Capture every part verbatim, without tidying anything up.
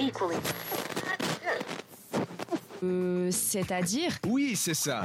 equally. Euh, c'est-à-dire ? Oui, c'est ça.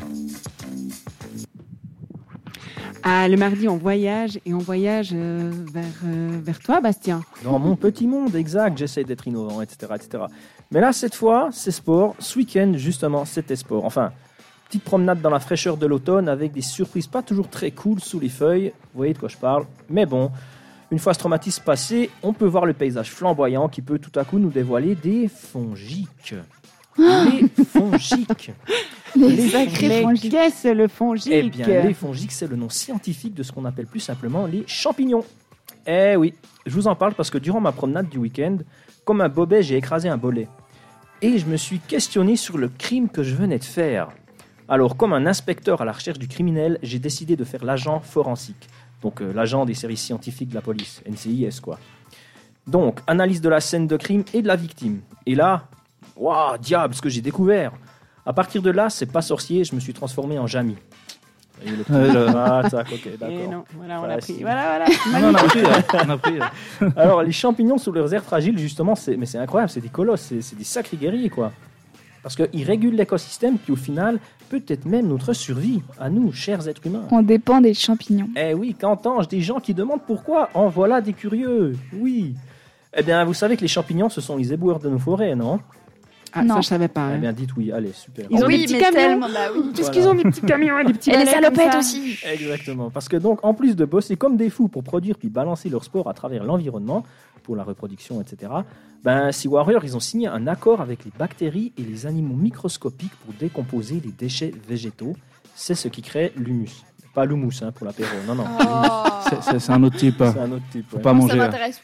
Ah, le mardi, on voyage et on voyage euh, vers, euh, vers toi, Bastien. Dans mon petit monde, exact, j'essaie d'être innovant, et cetera, et cetera. Mais là, cette fois, c'est sport. Ce week-end, justement, c'était sport. Enfin, petite promenade dans la fraîcheur de l'automne avec des surprises pas toujours très cool sous les feuilles. Vous voyez de quoi je parle. Mais bon, une fois ce traumatisme passé, on peut voir le paysage flamboyant qui peut tout à coup nous dévoiler des fongiques. Les fongiques. Les, les sacrés fongiques. Qu'est-ce le fongique ? Eh bien, les fongiques, c'est le nom scientifique de ce qu'on appelle plus simplement les champignons. Eh oui, je vous en parle parce que durant ma promenade du week-end, comme un bobet, j'ai écrasé un bolet. Et je me suis questionné sur le crime que je venais de faire. Alors, comme un inspecteur à la recherche du criminel, j'ai décidé de faire l'agent forensique. Donc, euh, l'agent des services scientifiques de la police, N C I S, quoi. Donc, analyse de la scène de crime et de la victime. Et là, waouh, diable, ce que j'ai découvert. À partir de là, c'est pas sorcier, je me suis transformé en Jamy. Et le petit... ah, tac, ok, d'accord. Et non, voilà, on voilà, l'a pris. si. Voilà, voilà. Non, on a pris, on a pris. Alors, les champignons sous leurs airs fragiles, justement, c'est, mais c'est incroyable, c'est des colosses, c'est, c'est des sacrés guerriers, quoi. Parce qu'ils régulent l'écosystème, qui au final, peut-être même notre survie, à nous, chers êtres humains. On dépend des champignons. Eh oui, qu'entends-je des gens qui demandent pourquoi? En voilà des curieux, oui. Eh bien, vous savez que les champignons, ce sont les éboueurs de nos forêts, non? Ah, Non. ça, je savais pas. Eh hein. bien, dites oui, allez, super. Ils ont oui, des petits mais camions. tellement, bah oui. Qu'est-ce Voilà. qu'ils ont, des petits camions et des petits Et les balais comme salopettes ça. aussi. Exactement, parce que donc, en plus de bosser comme des fous pour produire puis balancer leur sport à travers l'environnement, pour la reproduction, et cetera, ben, Sea Warrior, ils ont signé un accord avec les bactéries et les animaux microscopiques pour décomposer les déchets végétaux. C'est ce qui crée l'humus. Pas l'humus, hein, pour l'apéro, non, non. Oh. C'est, c'est, c'est un autre type. C'est un autre type. Faut ouais. pas Ça manger. m'intéresse.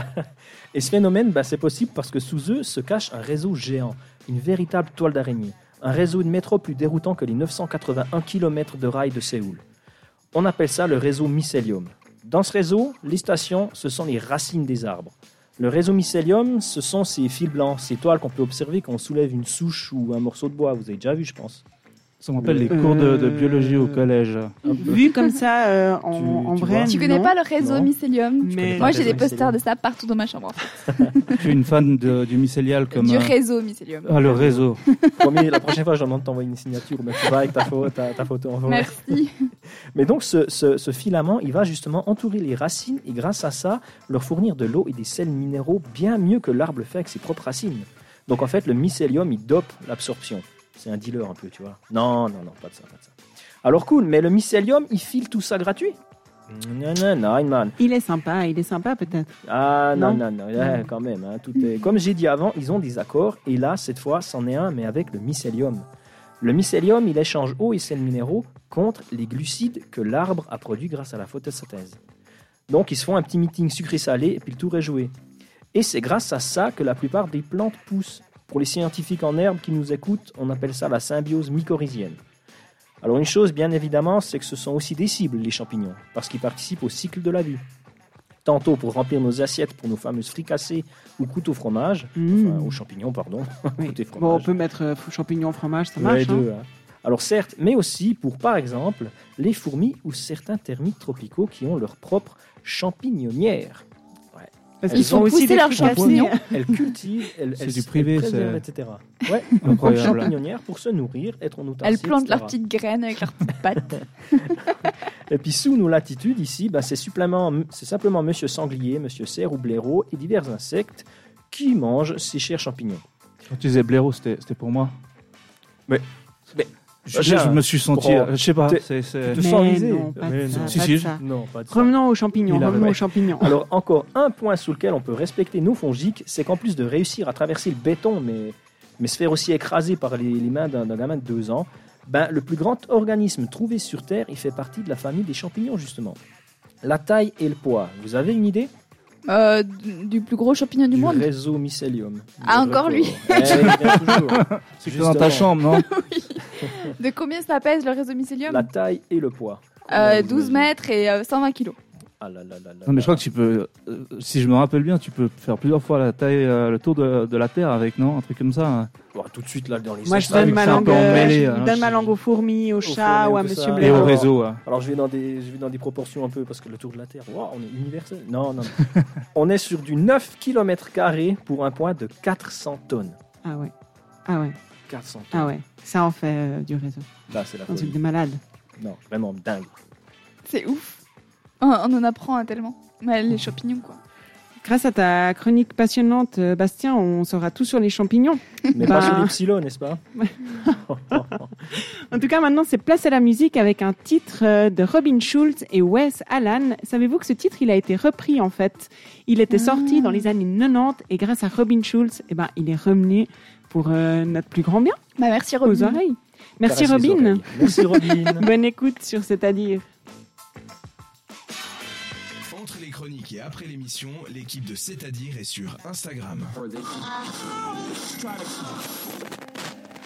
Et ce phénomène, ben, c'est possible parce que sous eux se cache un réseau géant, une véritable toile d'araignée. Un réseau de métro plus déroutant que les neuf cent quatre-vingt-un kilomètres de rails de Séoul. On appelle ça le réseau mycélium. Dans ce réseau, les stations, ce sont les racines des arbres. Le réseau mycélium, ce sont ces fils blancs, ces toiles qu'on peut observer quand on soulève une souche ou un morceau de bois. Vous avez déjà vu, je pense. Ça m'appelle les cours de, de biologie au collège. Vu comme ça, euh, en, Tu- en tu vrai, vois. Tu connais non. pas le réseau Non. mycélium? Mais Moi, le j'ai réseau des posters mycélium. de ça partout dans ma chambre, en fait. Je suis une fan de, du mycélial comme... Du euh, réseau mycélium. Ah, le réseau. Promis, la prochaine fois, je demande de t'envoyer une signature, mais tu vas avec ta, photo, ta, ta photo en forêt. Merci. Mais donc, ce, ce, ce filament, il va justement entourer les racines et grâce à ça, leur fournir de l'eau et des sels minéraux bien mieux que l'arbre le fait avec ses propres racines. Donc, en fait, le mycélium, il dope l'absorption. C'est un dealer un peu, tu vois. Non, non, non, pas de ça, pas de ça. Alors, cool, mais le mycélium, il file tout ça gratuit? Non, non, non, man. il est sympa, il est sympa peut-être. Ah, non, Non. non, non, ouais, quand même. Hein, tout est... Comme j'ai dit avant, ils ont des accords. Et là, cette fois, c'en est un, mais avec le mycélium. Le mycélium, il échange eau et sels minéraux contre les glucides que l'arbre a produits grâce à la photosynthèse. Donc, ils se font un petit meeting sucré-salé et puis le tour est joué. Et c'est grâce à ça que la plupart des plantes poussent. Pour les scientifiques en herbe qui nous écoutent, on appelle ça la symbiose mycorhizienne. Alors, une chose, bien évidemment, c'est que ce sont aussi des cibles, les champignons, parce qu'ils participent au cycle de la vie. Tantôt pour remplir nos assiettes pour nos fameuses fricassées ou couteaux fromage, Mmh. enfin, aux champignons, pardon, Oui. côté Bon, on fromage. peut mettre euh, champignons, fromage, ça Ouais, marche. les hein. deux, hein. Alors certes, mais aussi pour, par exemple, les fourmis ou certains termites tropicaux qui ont leur propre champignonnière. Ouais. Parce Elles qu'ils font ont aussi poussé des leurs fricassés. champignons. Elles cultivent, elles, C'est elles, du privé, elles préservent, c'est- et cetera. Ouais, une propre Incroyable. champignonnière pour se nourrir, être en Elles autarcie, plantent et cetera. leurs petites graines avec leurs petites pattes. Et puis sous nos latitudes, ici, bah, c'est, supplément- c'est simplement Monsieur Sanglier, Monsieur Cerf ou blaireau et divers insectes qui mangent ces chers champignons. Quand tu disais blaireau, c'était, c'était pour moi. Mais- mais- je, je- je me suis senti... Oh, euh, je sais pas. t'es- C'est, c'est... Tu te sens Mais visé. non, pas de Mais ça, non. Si, pas si, de je- ça. Non, pas de ça. Revenons aux champignons, Il avait- revenons ouais. aux champignons. Alors, encore un point sous lequel on peut respecter nos fongiques, c'est qu'en plus de réussir à traverser le béton, mais, mais se faire aussi écraser par les, les mains d'un, d'un gamin de deux ans, ben, le plus grand organisme trouvé sur Terre, il fait partie de la famille des champignons, justement. La taille et le poids. Vous avez une idée? Euh, du du plus gros champignon du, monde. réseau mycélium. Ah, Le encore record. lui. Eh, il vient toujours. C'est que dans ta chambre, non? De combien ça pèse le réseau mycélium? La taille et le poids. Euh, Vous douze imaginez. mètres et euh, cent vingt kilos. Ah là là là là. Non, mais là. je crois que tu peux, euh, si je me rappelle bien, tu peux faire plusieurs fois la taille, euh, le tour de, de la Terre avec, non? Un truc comme ça. Hein. Bon, tout de suite, là, dans les Moi, je sextoys, donne ma c'est un langue, peu emmêlé, je hein. donne ma langue aux fourmis, aux chats fourmis, ou à que Monsieur ça. Et Blair. au Alors, réseau. Ouais. Alors, je vais dans des, je vais dans des proportions un peu, parce que le tour de la Terre, wow, on est universel. Non, non, non. On est sur du neuf kilomètres carrés pour un poids de quatre cents tonnes. Ah ouais. Ah ouais. quatre cents tonnes. Ah ouais. Ça en fait euh, du réseau. Là, c'est la Un truc folie. de malade. Non, vraiment dingue. C'est ouf. On, on en apprend hein, tellement. Mais les champignons, quoi. Grâce à ta chronique passionnante, euh, Bastien, on saura tout sur les champignons. Mais Bah. pas sur les psylos, n'est-ce pas? En tout cas, maintenant, c'est place à la musique avec un titre euh, de Robin Schulz et Wes Allen. Savez-vous que ce titre, il a été repris, en fait. Il était Ah. sorti dans les années quatre-vingt-dix et grâce à Robin Schulz, eh ben, il est revenu pour euh, notre plus grand bien, Bah, merci, aux Robin. oreilles. Merci, Caresse les Robin. oreilles. Merci, Robin. Bonne écoute sur C'est-à-dire. Entre les chroniques et après l'émission, l'équipe de C'est-à-dire est sur Instagram.